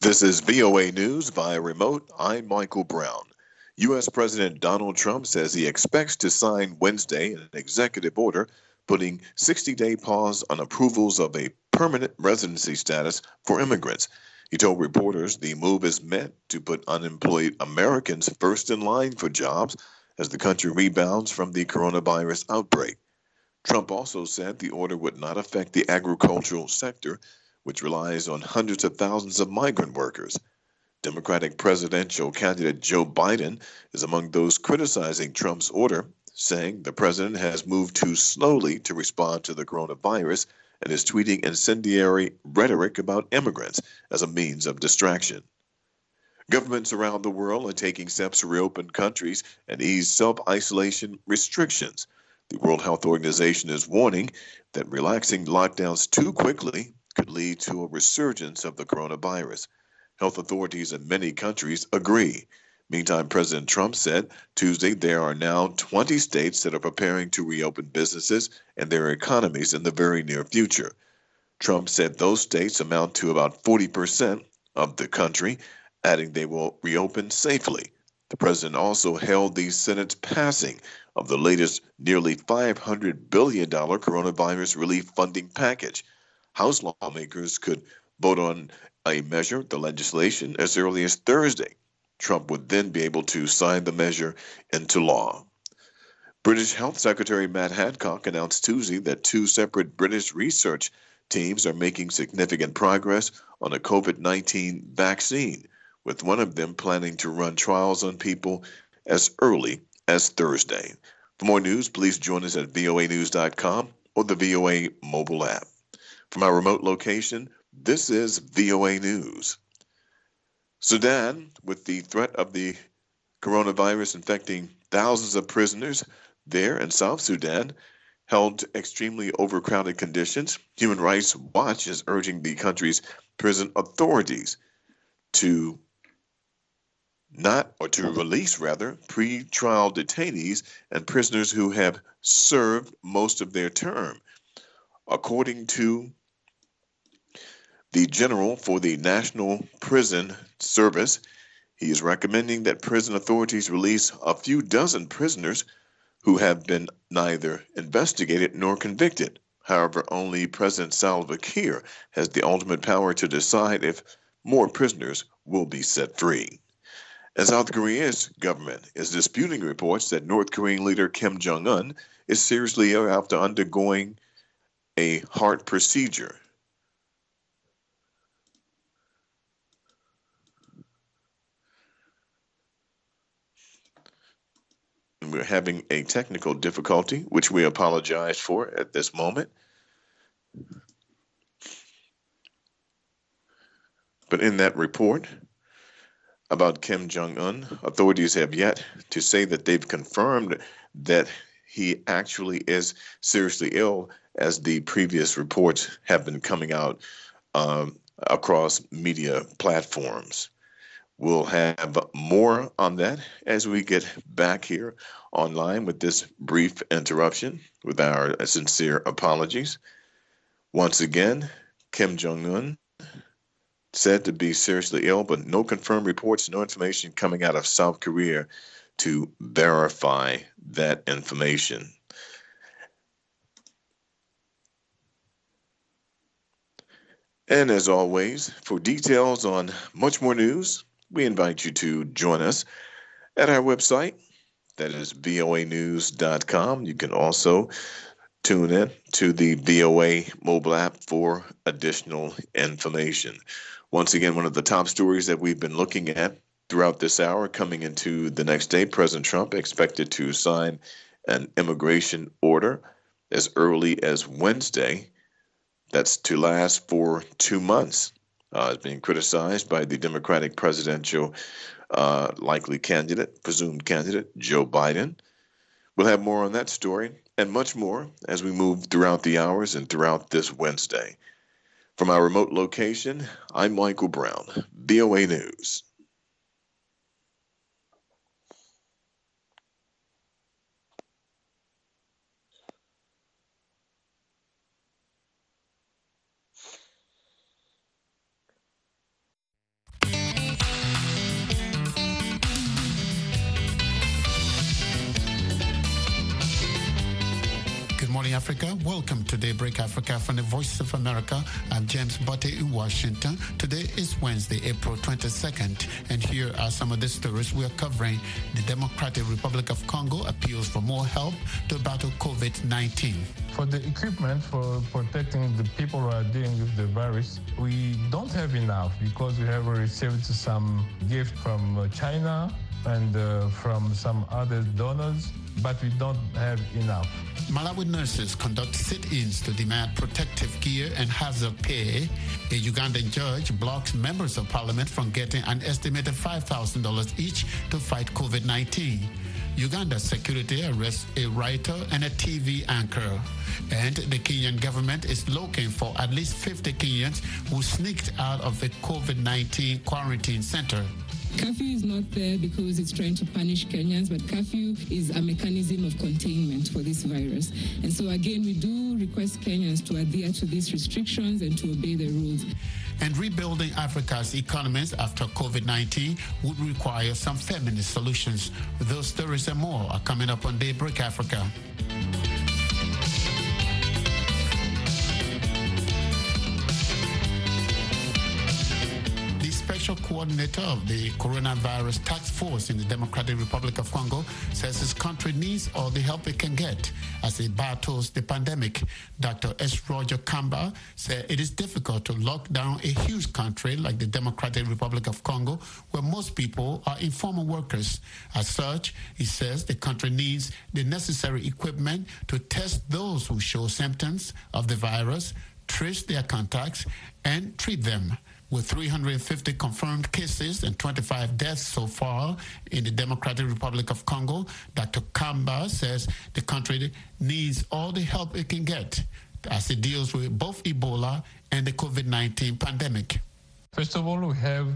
This is VOA News via remote. I'm Michael Brown. U.S. President Donald Trump says he expects to sign Wednesday an executive order putting 60-day pause on approvals of a permanent residency status for immigrants. He told reporters the move is meant to put unemployed Americans first in line for jobs as the country rebounds from the coronavirus outbreak. Trump also said the order would not affect the agricultural sector, which relies on hundreds of thousands of migrant workers. Democratic presidential candidate Joe Biden is among those criticizing Trump's order, saying the president has moved too slowly to respond to the coronavirus and is tweeting incendiary rhetoric about immigrants as a means of distraction. Governments around the world are taking steps to reopen countries and ease self isolation restrictions. The World Health Organization is warning that relaxing lockdowns too quickly could lead to a resurgence of the coronavirus. Health authorities in many countries agree. Meantime, President Trump said Tuesday there are now 20 states that are preparing to reopen businesses and their economies in the very near future. Trump said those states amount to about 40% of the country, adding they will reopen safely. The president also held the Senate's passing of the latest nearly $500 billion coronavirus relief funding package. House lawmakers could vote on a measure, the legislation, as early as Thursday. Trump would then be able to sign the measure into law. British Health Secretary Matt Hancock announced Tuesday that two separate British research teams are making significant progress on a COVID 19 vaccine, with one of them planning to run trials on people as early as Thursday. For more news, please join us at voanews.com or the VOA mobile app. From our remote location, this is VOA News. Sudan, with the threat of the coronavirus infecting thousands of prisoners there in South Sudan, held to extremely overcrowded conditions. Human Rights Watch is urging the country's prison authorities to release pre-trial detainees and prisoners who have served most of their term. According to the general for the National Prison Service, he is recommending that prison authorities release a few dozen prisoners who have been neither investigated nor convicted. However, only President Salva Kiir has the ultimate power to decide if more prisoners will be set free. And South Korea's government is disputing reports that North Korean leader Kim Jong un is seriously ill after undergoing a heart procedure. And we're having a technical difficulty, which we apologize for at this moment. But in that report about Kim Jong un, authorities have yet to say that they've confirmed that he actually is seriously ill, as the previous reports have been coming out across media platforms. We'll have more on that as we get back here online with this brief interruption, with our sincere apologies. Once again, Kim Jong un said to be seriously ill, but no confirmed reports, no information coming out of South Korea to verify that information. And as always, for details on much more news, we invite you to join us at our website. That is voanews.com. You can also tune in to the VOA mobile app for additional information. Once again, one of the top stories that we've been looking at throughout this hour, coming into the next day, President Trump expected to sign an immigration order as early as Wednesday. That's to last for 2 months. It's being criticized by the Democratic presidential likely candidate, presumed candidate, Joe Biden. We'll have more on that story and much more as we move throughout the hours and throughout this Wednesday. From our remote location, I'm Michael Brown, VOA News. Africa. Welcome to Daybreak Africa from the Voice of America. I'm James Botte in Washington. Today is Wednesday, April 22nd, and here are some of the stories we are covering. The Democratic Republic of Congo appeals for more help to battle COVID-19. For the equipment for protecting the people who are dealing with the virus, we don't have enough because we have received some gift from China and from some other donors, but we don't have enough. Malawi nurses conduct sit-ins to demand protective gear and hazard pay. A Ugandan judge blocks members of parliament from getting an estimated $5,000 each to fight COVID-19. Uganda security arrests a writer and a TV anchor. And the Kenyan government is looking for at least 50 Kenyans who sneaked out of the COVID-19 quarantine center. Curfew is not there because it's trying to punish Kenyans, but curfew is a mechanism of containment for this virus. And so again, we do request Kenyans to adhere to these restrictions and to obey the rules. And rebuilding Africa's economies after COVID-19 would require some feminist solutions. Those stories and more are coming up on Daybreak Africa. Special coordinator of the coronavirus task force in the Democratic Republic of Congo says his country needs all the help it can get as it battles the pandemic. Dr. S. Roger Kamba said it is difficult to lock down a huge country like the Democratic Republic of Congo, where most people are informal workers. As such, he says the country needs the necessary equipment to test those who show symptoms of the virus, trace their contacts, and treat them. With 350 confirmed cases and 25 deaths so far in the Democratic Republic of Congo, Dr. Kamba says the country needs all the help it can get as it deals with both Ebola and the COVID-19 pandemic. First of all, we have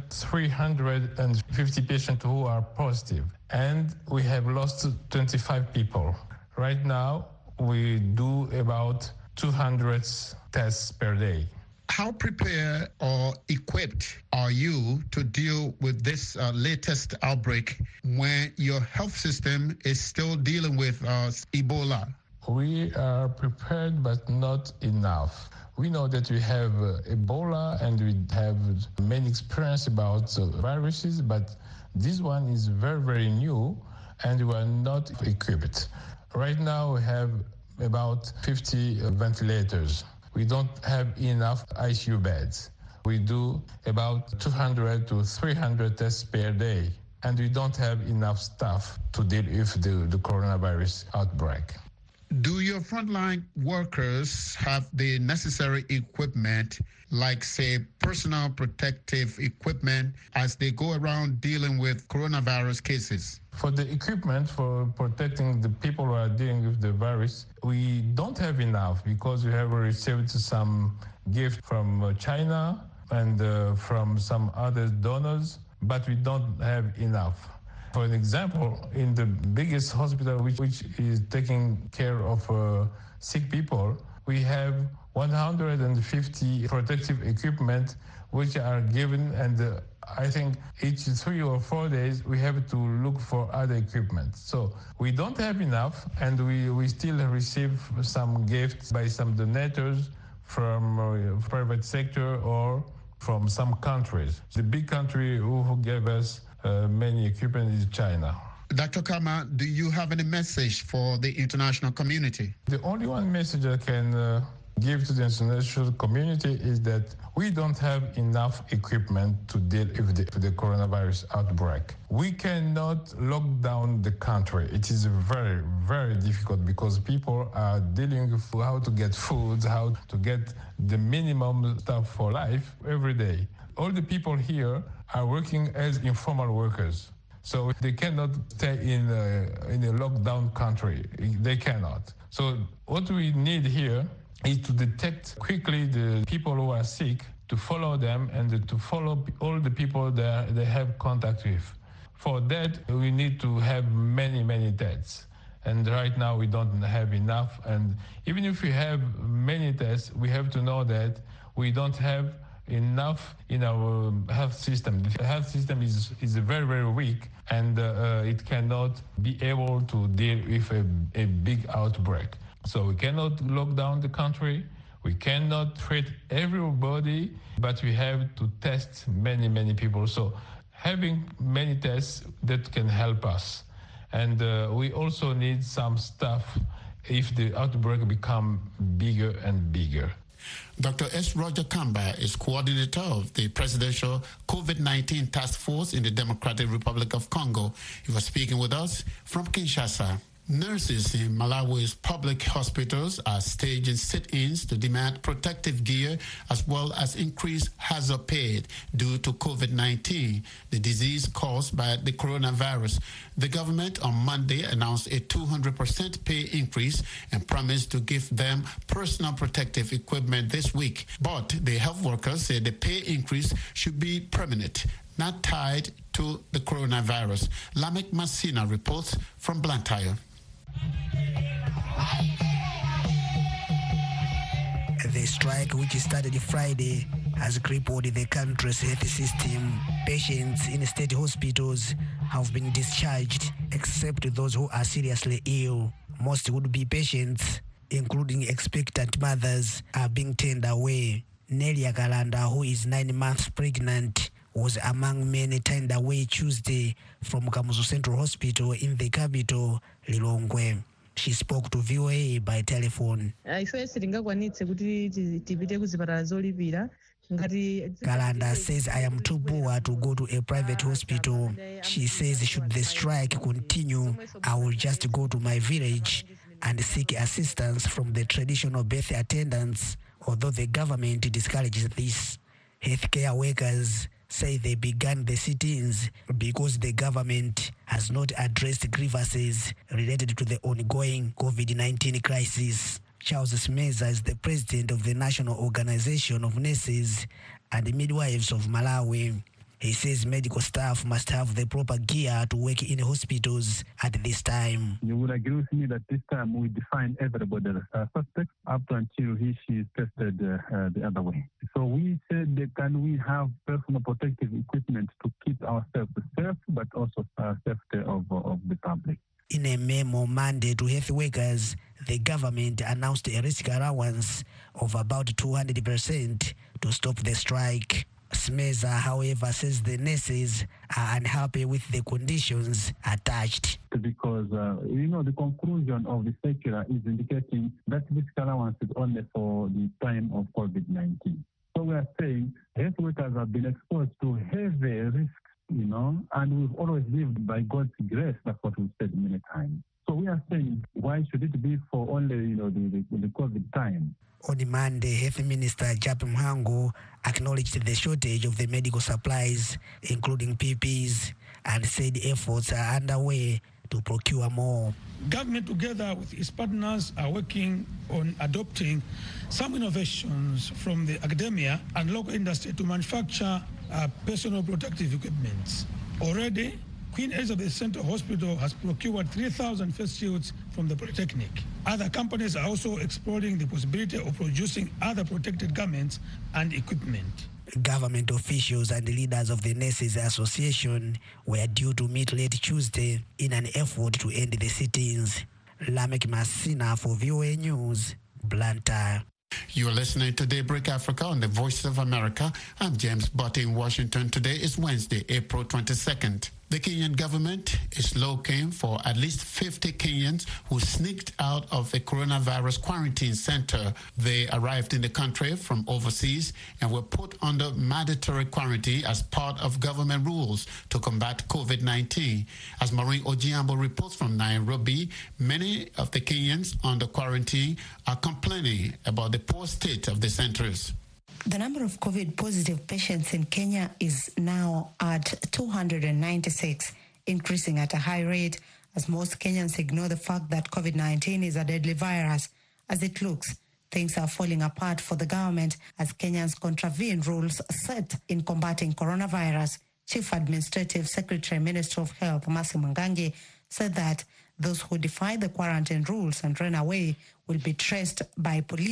350 patients who are positive, and we have lost 25 people. Right now, we do about 200 tests per day. How prepared or equipped are you to deal with this latest outbreak when your health system is still dealing with Ebola? We are prepared, but not enough. We know that we have Ebola and we have many experience about viruses, but this one is very, very new and we are not equipped. Right now we have about 50 ventilators. We don't have enough ICU beds. We do about 200 to 300 tests per day, and we don't have enough staff to deal with the coronavirus outbreak. Do your frontline workers have the necessary equipment, like, say, personal protective equipment, as they go around dealing with coronavirus cases? For the equipment for protecting the people who are dealing with the virus, we don't have enough because we have received some gift from China and from some other donors, but we don't have enough. For an example, in the biggest hospital which is taking care of sick people, we have 150 protective equipment which are given, and I think each 3 or 4 days we have to look for other equipment. So we don't have enough, and we still receive some gifts by some donors from private sector or from some countries. The big country who gave us many equipment is China. Dr. Kama, do you have any message for the international community? The only one message I can give to the international community is that we don't have enough equipment to deal with the coronavirus outbreak. We cannot lock down the country. It is very, very difficult because people are dealing with how to get food, how to get the minimum stuff for life every day. All the people here are working as informal workers. So they cannot stay in a lockdown country. They cannot. So what we need here is to detect quickly the people who are sick, to follow them, and to follow all the people that they have contact with. For that, we need to have many, many tests. And right now we don't have enough. And even if we have many tests, we have to know that we don't have enough in our health system. The health system is very, very weak, and it cannot be able to deal with a big outbreak. So we cannot lock down the country. We cannot treat everybody, but we have to test many, many people. So having many tests, that can help us. And we also need some stuff if the outbreak become bigger and bigger. Dr. S. Roger Kamba is coordinator of the Presidential COVID-19 Task Force in the Democratic Republic of Congo. He was speaking with us from Kinshasa. Nurses in Malawi's public hospitals are staging sit-ins to demand protective gear as well as increased hazard pay due to COVID-19, the disease caused by the coronavirus. The government on Monday announced a 200% pay increase and promised to give them personal protective equipment this week. But the health workers say the pay increase should be permanent, not tied to the coronavirus. Lamek Masina reports from Blantyre. The strike, which started Friday, has crippled the country's health system. Patients in state hospitals have been discharged, except those who are seriously ill. Most would-be patients, including expectant mothers, are being turned away. Nelia Galanda, who is 9 months pregnant, was among many turned away Tuesday from Kamuzu Central Hospital in the capital, Lilongwe. She spoke to VOA by telephone. Galanda says, I am too poor to go to a private hospital. She says, should the strike continue, I will just go to my village and seek assistance from the traditional birth attendants, although the government discourages this. Healthcare workers say they began the sit-ins because the government has not addressed grievances related to the ongoing COVID-19 crisis. Charles Smeza is the president of the National Organization of Nurses and Midwives of Malawi. He says medical staff must have the proper gear to work in hospitals at this time. You would agree with me that this time we define everybody as suspect up until she is tested the other way. So we said, can we have personal protective equipment to keep ourselves safe, but also safety of the public? In a memo Monday to health workers, the government announced a risk allowance of about 200% to stop the strike. Smeza, however, says the nurses are unhappy with the conditions attached. Because, the conclusion of the circular is indicating that this allowance is only for the time of COVID-19. So we are saying health workers have been exposed to heavy risks, and we've always lived by God's grace. That's what we've said many times. So we are saying, why should it be for only, the COVID time? On Monday, Health Minister Japi Mhango acknowledged the shortage of the medical supplies, including PPEs, and said efforts are underway to procure more. Government, together with its partners, are working on adopting some innovations from the academia and local industry to manufacture personal protective equipment. Already, Queen Elizabeth Central Hospital has procured 3,000 face shields from the Polytechnic. Other companies are also exploring the possibility of producing other protected garments and equipment. Government officials and the leaders of the Nurses Association were due to meet late Tuesday in an effort to end the sit-ins. Lamek Masina for VOA News, Blantyre. You're listening to Daybreak Africa on the Voice of America. I'm James Botte in Washington. Today is Wednesday, April 22nd. The Kenyan government is looking for at least 50 Kenyans who sneaked out of a coronavirus quarantine center. They arrived in the country from overseas and were put under mandatory quarantine as part of government rules to combat COVID-19. As Maureen Ojiambo reports from Nairobi, many of the Kenyans under quarantine are complaining about the poor state of the centers. The number of COVID-positive patients in Kenya is now at 296, increasing at a high rate as most Kenyans ignore the fact that COVID-19 is a deadly virus. As it looks, things are falling apart for the government as Kenyans contravene rules set in combating coronavirus. Chief Administrative Secretary, Minister of Health, Mercy Mwangangi, said that those who defy the quarantine rules and run away will be traced by police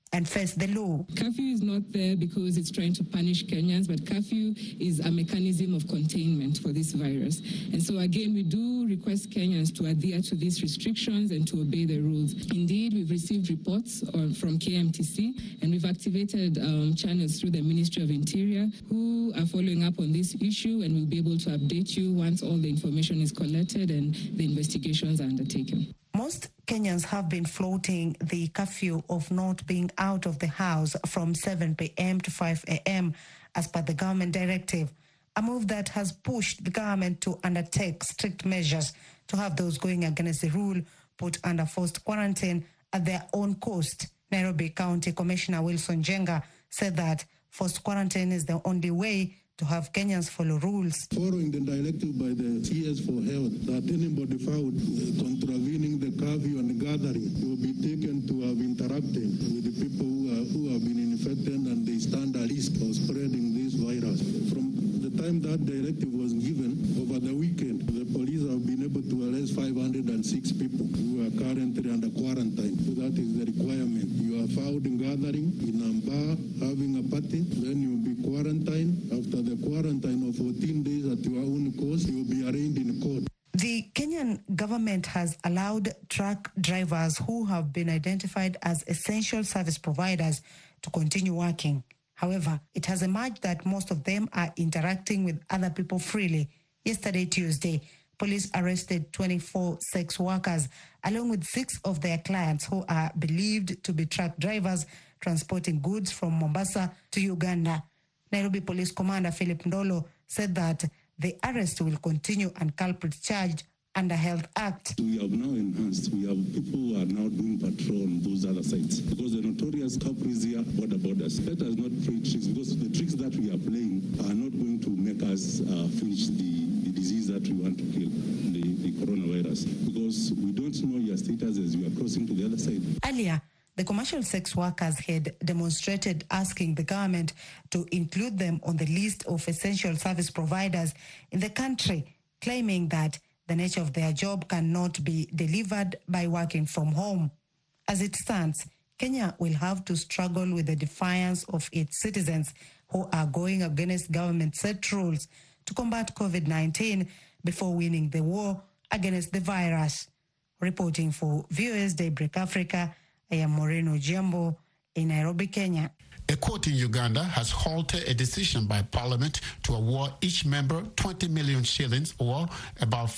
and face the law. Curfew is not there because it's trying to punish Kenyans, but curfew is a mechanism of containment for this virus. And so again, we do request Kenyans to adhere to these restrictions and to obey the rules. Indeed, we've received reports from KMTC, and we've activated channels through the Ministry of Interior who are following up on this issue, and we'll be able to update you once all the information is collected and the investigations are undertaken. Most Kenyans have been floating the curfew of not being out of the house from 7 p.m. to 5 a.m. as per the government directive, a move that has pushed the government to undertake strict measures to have those going against the rule put under forced quarantine at their own cost. Nairobi County Commissioner Wilson Jenga said that forced quarantine is the only way to have Kenyans follow rules. Following the directive by the CS for Health that anybody found contravening the curfew and gathering will be taken to have interacted with the people who have been infected and they stand at risk of spreading this virus. From the time that directive was given, over the weekend, the police have been able to arrest 506 people who are currently under quarantine. So that is the requirement. You are found in gathering in a bar, having a party, then you will be quarantined. After the quarantine of 14 days at your own cost, you will be arraigned in court. The Kenyan government has allowed truck drivers who have been identified as essential service providers to continue working. However, it has emerged that most of them are interacting with other people freely. Yesterday, Tuesday, police arrested 24 sex workers along with 6 of their clients who are believed to be truck drivers transporting goods from Mombasa to Uganda. Nairobi Police Commander Philip Ndolo said that the arrest will continue and culprits charged under Health Act. We have now enhanced. We have people who are now doing patrol on those other sites because the notorious culprits here borders. Let us not play tricks because the tricks that we are playing are not going to make us finish the disease that we want to kill, the coronavirus, because we don't know your status as you are crossing to the other side. Earlier, the commercial sex workers had demonstrated asking the government to include them on the list of essential service providers in the country, claiming that the nature of their job cannot be delivered by working from home. As it stands, Kenya will have to struggle with the defiance of its citizens who are going against government-set rules to combat COVID-19 before winning the war against the virus. Reporting for VOS Daybreak Africa, I am Moreno Jambo in Nairobi, Kenya. A court in Uganda has halted a decision by Parliament to award each member 20 million shillings or about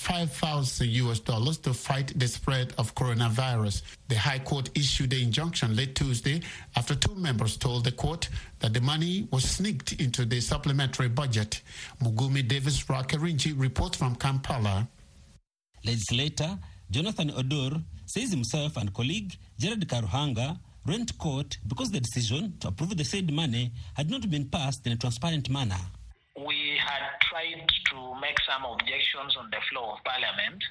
$5,000 to fight the spread of coronavirus. The High Court issued the injunction late Tuesday after 2 members told the court that the money was sneaked into the supplementary budget. Mugumi Davis Rakarinji reports from Kampala. Legislator Jonathan Odor says himself and colleague Gerard Karuhanga went to court because the decision to approve the said money had not been passed in a transparent manner. We had tried to make some objections on the floor of Parliament,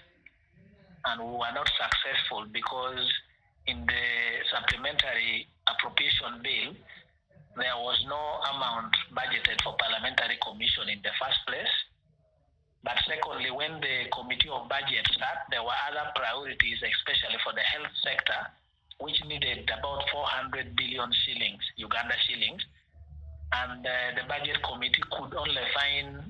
and we were not successful because in the supplementary appropriation bill, there was no amount budgeted for parliamentary commission in the first place. But secondly, when the Committee of Budget sat, there were other priorities, especially for the health sector, which needed about 400 billion shillings, Uganda shillings. And the Budget Committee could only find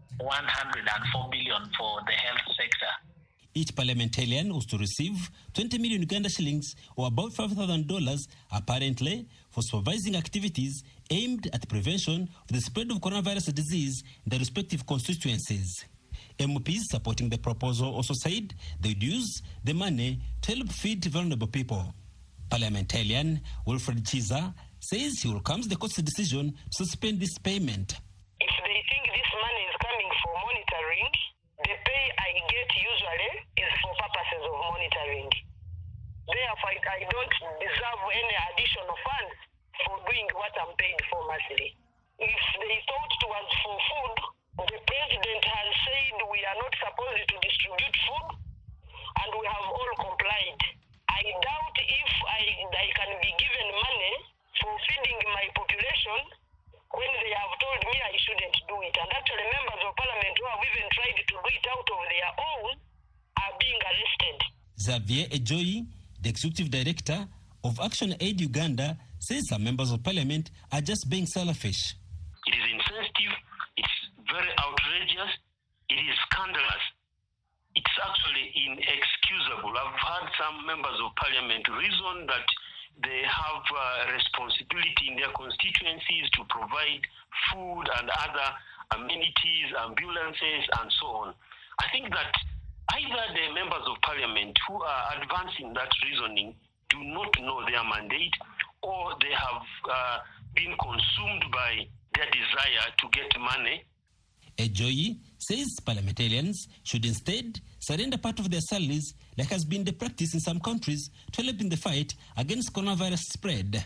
104 billion for the health sector. Each parliamentarian was to receive 20 million Uganda shillings or about $5,000 apparently for supervising activities aimed at the prevention of the spread of coronavirus disease in the respective constituencies. MPs supporting the proposal also said they would use the money to help feed vulnerable people. Parliamentarian Wilfred Chiza says he welcomes the court's decision to suspend this payment. If they think this money is coming for monitoring, the pay I get usually is for purposes of monitoring. Therefore, I don't deserve any additional funds for doing what I'm paid for monthly. If they thought it was for food, the president has said we are not supposed to distribute food, and we have all complied. I doubt if I can be given money for feeding my population when they have told me I shouldn't do it. And actually members of parliament who have even tried to do it out of their own are being arrested. Xavier Ejoyi, the executive director of Action Aid Uganda, says some members of parliament are just being selfish. It is insensitive, it's very outrageous, it is scandalous. It's actually inexcusable. I've heard some members of parliament reason that they have a responsibility in their constituencies to provide food and other amenities, ambulances, and so on. I think that either the members of parliament who are advancing that reasoning do not know their mandate, or they have been consumed by their desire to get money. Ejoyi says parliamentarians should instead surrender part of their salaries, like has been the practice in some countries, to help in the fight against coronavirus spread.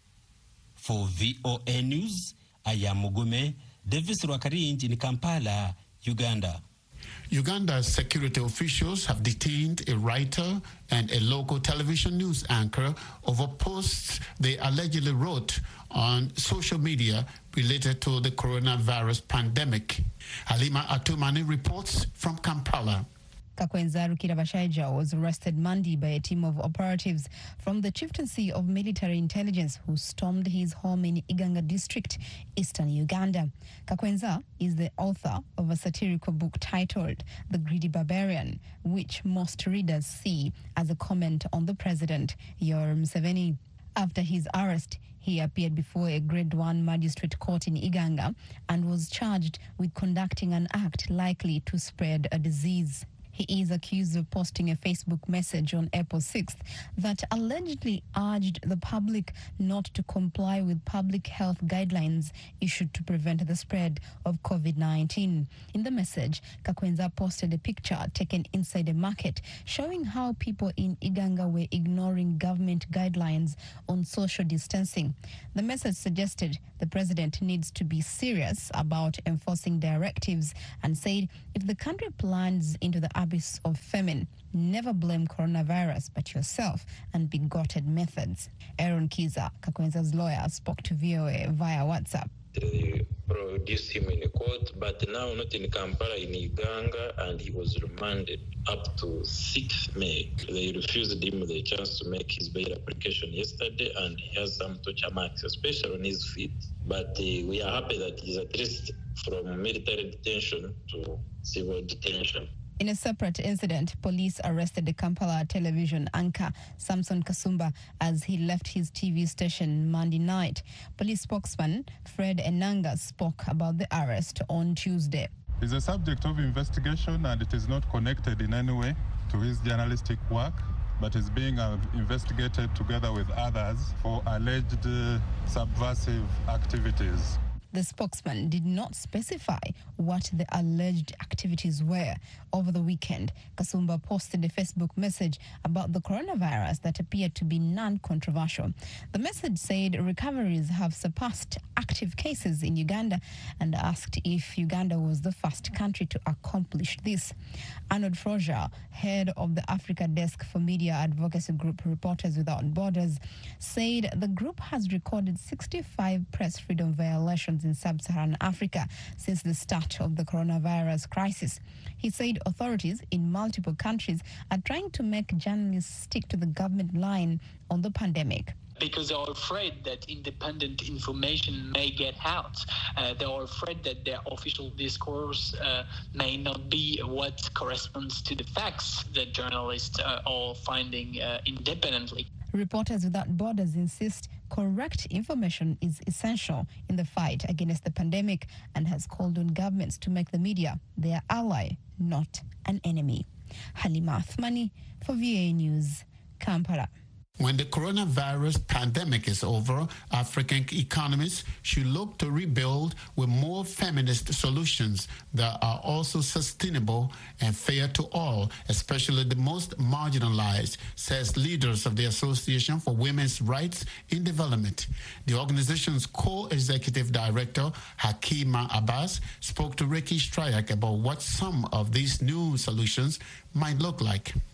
For VOA News, I am Mugume Davis Rwakarinji in Kampala, Uganda. Uganda's security officials have detained a writer and a local television news anchor over posts they allegedly wrote on social media related to the coronavirus pandemic. Halima Atumani reports from Kampala. Kakwenza Rukirabashaija was arrested Monday by a team of operatives from the Chieftaincy of Military Intelligence who stormed his home in Iganga district, eastern Uganda. Kakwenza is the author of a satirical book titled The Greedy Barbarian, which most readers see as a comment on the president, Yoweri Museveni. After his arrest, he appeared before a Grade 1 magistrate court in Iganga and was charged with conducting an act likely to spread a disease. He is accused of posting a Facebook message on April 6th that allegedly urged the public not to comply with public health guidelines issued to prevent the spread of COVID-19. In the message, Kakwenza posted a picture taken inside a market showing how people in Iganga were ignoring government guidelines on social distancing. The message suggested the president needs to be serious about enforcing directives and said if the country plunges into the abyss of famine, never blame coronavirus but yourself and bigoted methods. Aaron Kiza, Kakwenza's lawyer, spoke to VOA via WhatsApp. They produced him in a court, but now not in Kampala, in Iganga, and he was remanded up to 6th May. They refused him the chance to make his bail application yesterday, and he has some torture marks, especially on his feet. But we are happy that he's at least from military detention to civil detention. In a separate incident, police arrested the Kampala television anchor Samson Kasumba as he left his TV station Monday night. Police spokesman Fred Enanga spoke about the arrest on Tuesday. He's a subject of investigation and it is not connected in any way to his journalistic work, but is being investigated together with others for alleged subversive activities. The spokesman did not specify what the alleged activities were. Over the weekend, Kasumba posted a Facebook message about the coronavirus that appeared to be non-controversial. The message said recoveries have surpassed active cases in Uganda and asked if Uganda was the first country to accomplish this. Arnold Froger, head of the Africa Desk for media advocacy group Reporters Without Borders, said the group has recorded 65 press freedom violations in sub-Saharan Africa since the start of the coronavirus crisis. He said authorities in multiple countries are trying to make journalists stick to the government line on the pandemic. Because they are afraid that independent information may get out. They are afraid that their official discourse may not be what corresponds to the facts that journalists are finding independently. Reporters Without Borders insist correct information is essential in the fight against the pandemic and has called on governments to make the media their ally, not an enemy. Halima Athmani for VOA News, Kampala. When the coronavirus pandemic is over, African economies should look to rebuild with more feminist solutions that are also sustainable and fair to all, especially the most marginalized, says leaders of the Association for Women's Rights in Development. The organization's co-executive director, Hakima Abbas, spoke to Ricky Stryak about what some of these new solutions might look like.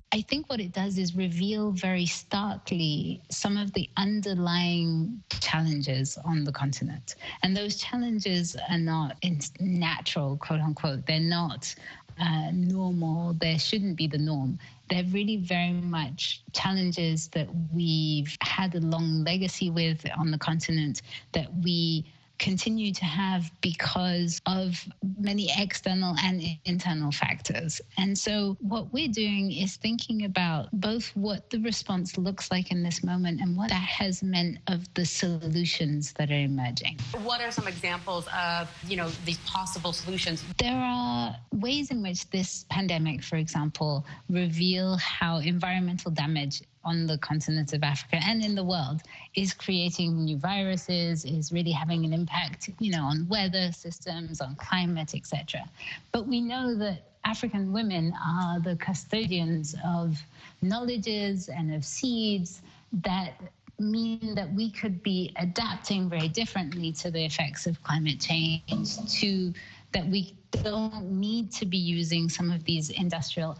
I think what it does is reveal very starkly some of the underlying challenges on the continent. And those challenges are not natural, quote unquote. They're not normal. They shouldn't be the norm. They're really very much challenges that we've had a long legacy with on the continent, that we continue to have because of many external and internal factors. And so what we're doing is thinking about both what the response looks like in this moment and what that has meant of the solutions that are emerging. What are some examples of, these possible solutions? There are ways in which this pandemic, for example, reveal how environmental damage on the continent of Africa and in the world is creating new viruses, is really having an impact, on weather systems, on climate, etc. But we know that African women are the custodians of knowledges and of seeds that mean that we could be adapting very differently to the effects of climate change, to that we don't need to be using some of these industrial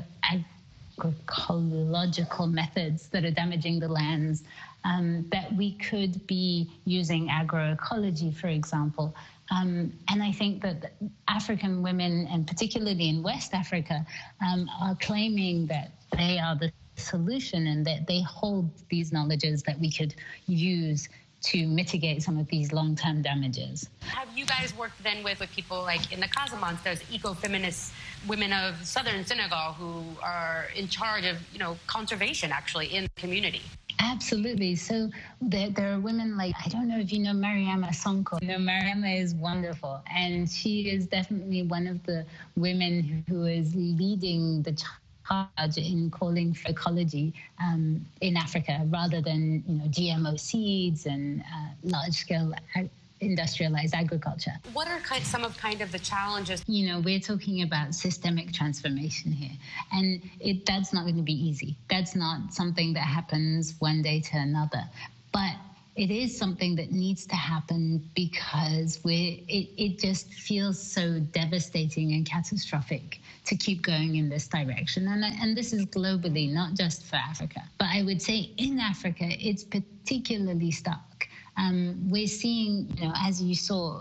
agroecological methods that are damaging the lands, that we could be using agroecology, for example. And I think that African women, and particularly in West Africa, are claiming that they are the solution and that they hold these knowledges that we could use to mitigate some of these long-term damages. Have you guys worked then with people like in the Casamance, there's eco-feminist women of southern Senegal who are in charge of, conservation actually in the community? Absolutely. So there are women like, I don't know if you know Mariama Sonko. Mariama is wonderful. And she is definitely one of the women who is leading the charge in calling for ecology in Africa rather than GMO seeds and large-scale industrialized agriculture. What are some of the challenges? We're talking about systemic transformation here, and that's not going to be easy. That's not something that happens one day to another, but it is something that needs to happen because it just feels so devastating and catastrophic to keep going in this direction. And this is globally, not just for Africa. But I would say in Africa, it's particularly stark. We're seeing, as you saw,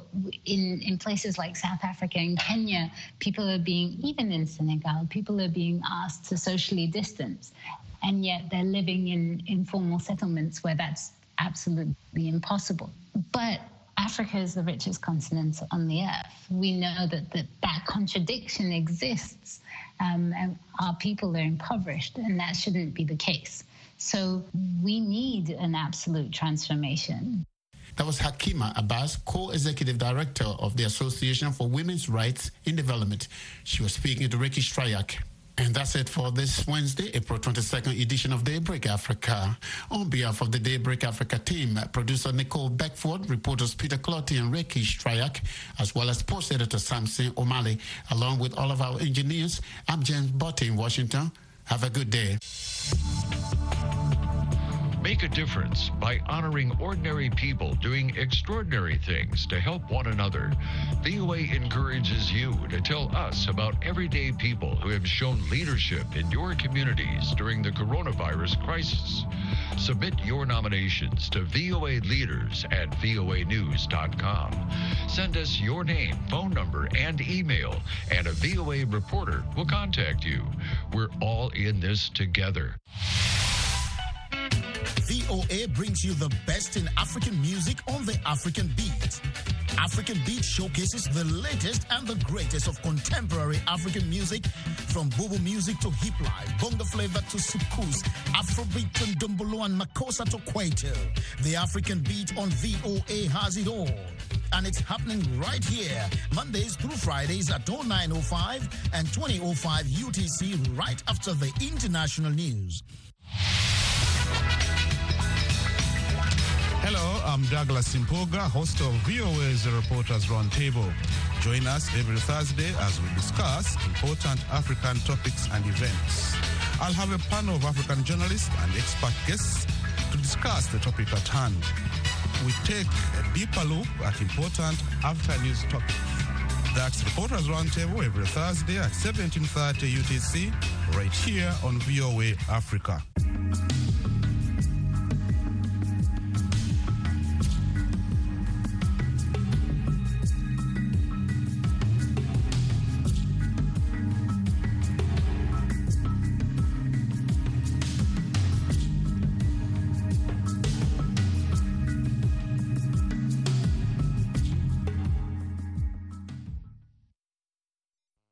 in places like South Africa and Kenya, people are being, even in Senegal, people are being asked to socially distance. And yet they're living in informal settlements where that's absolutely impossible. But Africa is the richest continent on the earth. We know that contradiction exists, and our people are impoverished, and that shouldn't be the case. So we need an absolute transformation. That was Hakima Abbas, co-executive director of the Association for Women's Rights in Development. She was speaking to Ricky Strayak. And that's it for this Wednesday, April 22nd edition of Daybreak Africa. On behalf of the Daybreak Africa team, producer Nicole Beckford, reporters Peter Clotty and Ricky Strayak, as well as sports editor Samson O'Malley, along with all of our engineers, I'm James Botte in Washington. Have a good day. Make a difference by honoring ordinary people doing extraordinary things to help one another. VOA encourages you to tell us about everyday people who have shown leadership in your communities during the coronavirus crisis. Submit your nominations to VOA Leaders at voanews.com. Send us your name, phone number, and email, and a VOA reporter will contact you. We're all in this together. VOA brings you the best in African music on the African Beat. African Beat showcases the latest and the greatest of contemporary African music, from Bobo music to hip life, bongo flavor to soukous, Afrobeat and Dombolo and Makossa to Kwaito. The African Beat on VOA has it all. And it's happening right here, Mondays through Fridays at 09:05 and 20:05 UTC, right after the international news. Hello, I'm Douglas Simpoga, host of VOA's Reporters Roundtable. Join us every Thursday as we discuss important African topics and events. I'll have a panel of African journalists and expert guests to discuss the topic at hand. We take a deeper look at important African news topics. That's Reporters Roundtable every Thursday at 17:30 UTC, right here on VOA Africa.